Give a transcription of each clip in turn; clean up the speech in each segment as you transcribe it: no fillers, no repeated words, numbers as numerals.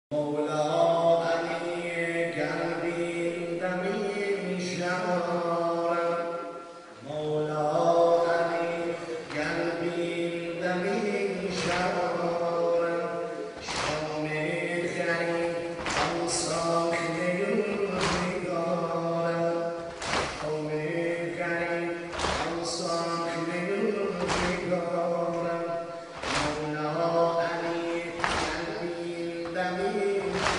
مولا علی قلبی دمی شمارم مولا علی قلبی دمی شمارم شام خرید آن ساخته روزگارم شام خرید آن ساخته روزگارم مولا علی قلبی دمی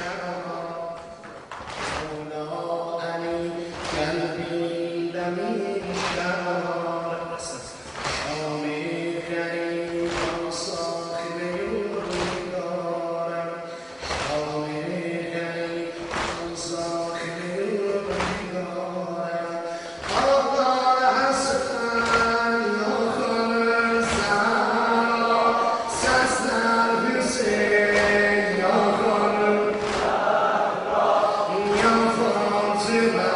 قلبی دمی شمارم شام خرید آن ساخته روزگارم شام خرید آن ساخته روزگارم آقا حسن یا خانم زهرا سرسر حسین یا خانم یا فاطمه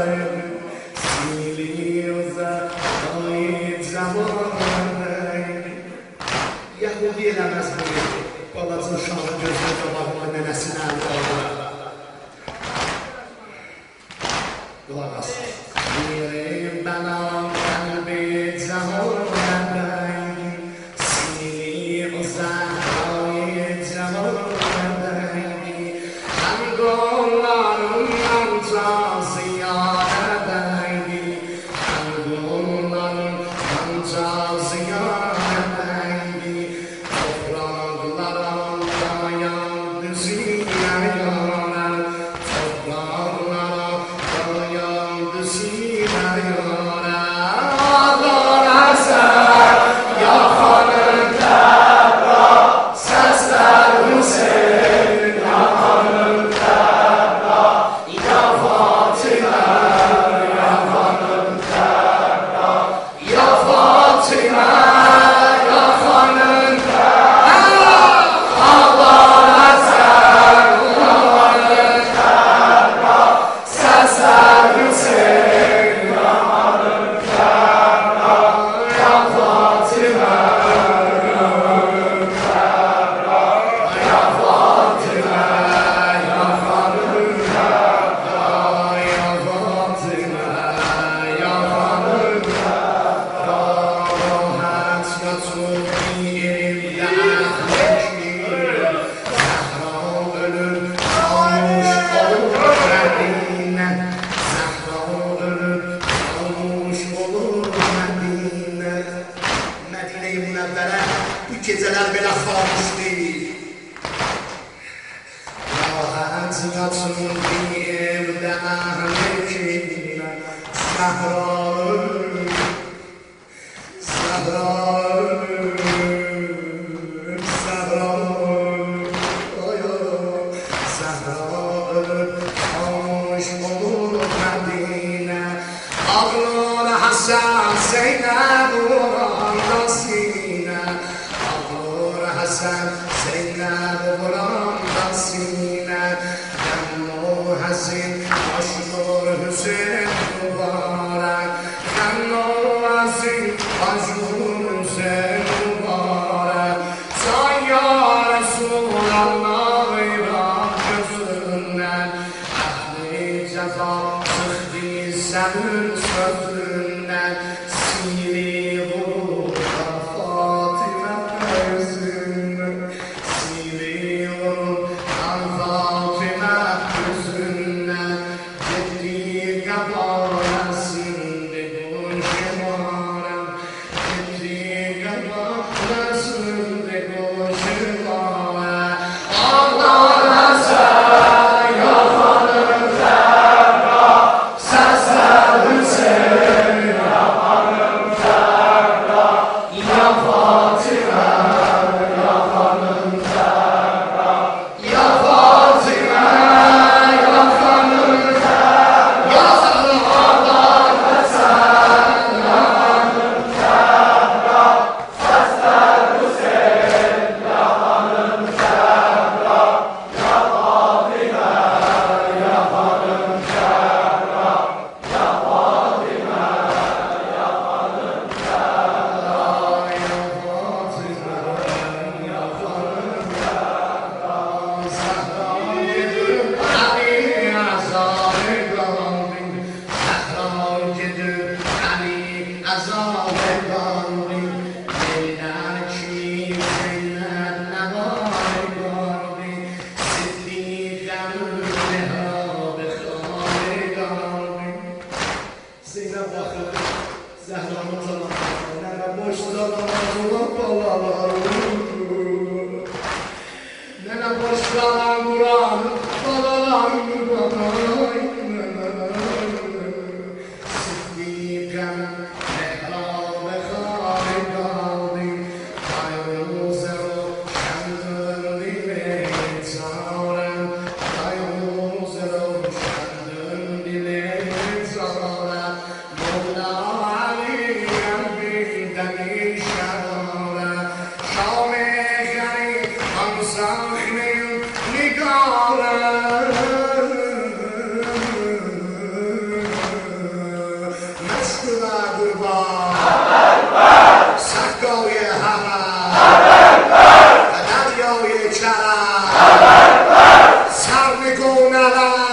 زمان میریم بنا قلب جهان رنگی سینی و زهرهای جهان رنگی هم گلارون هم تازیان رنگی هم گلارون هم تازیان رنگی topraklarım dayandı sineyana topraklarım dayandı sineyana ağlar sen yakanında sesler Hüseyin yakanında ya Fatıma yakanında ya Fatıma geceler bile kalmış değil. Rahat yatsın bir evde ahlekin Sahra ölür, Sahra ölür, Sahra ölür, Sahra ölür, olmuş olur Medine. Ağlar Hasan Zeynep Uğur'dan Sine. Hasan Zeynep Uğur'dan Sine. Yannu Hasin Aşkur Hüseyin Mübarek. Yannu Hasin Aşkur Hüseyin Mübarek. Sen ya Resulallah İran gözünden ahli ceza sıktı senin sözünden sili vurur Fatıma gözünden sili vurur Fatıma gözünden ciddi kabarasın de koşumarım ciddi kabarasın de koşumarım Allah'a sen yakanım ferra sesler Hüseyin yakanım ferra ya Fatıma yakanım ferra ya Fatıma yakanım ferra ya Allah'a sen yakanım ferra sesler Hüseyin yakanım ferra ya Fatıma yakanım ferra ya Fatıma yakanım ferra ya Fatıma yakanım ferra Zahra gidip Ali azale kalbim Zahra gidip Ali azale kalbim Leyla ki Zeynep nevale kalbim Siddiqem nehabe khale kalbim Zeynep bakır Zehra'nın zamanlarına boş zamanlarına balalar Nene boş kalan Kur'an balalar Siddiqem nehabe khale kalbim Kayrı zero şendin dile çağıran Kayrı zero şendin dile çağıran Mola Ali kalbi deni şarara Şame gari ansahnin nigara Meşkula kurban Sakkoye hara Kadaryoye çara Sarnı gonala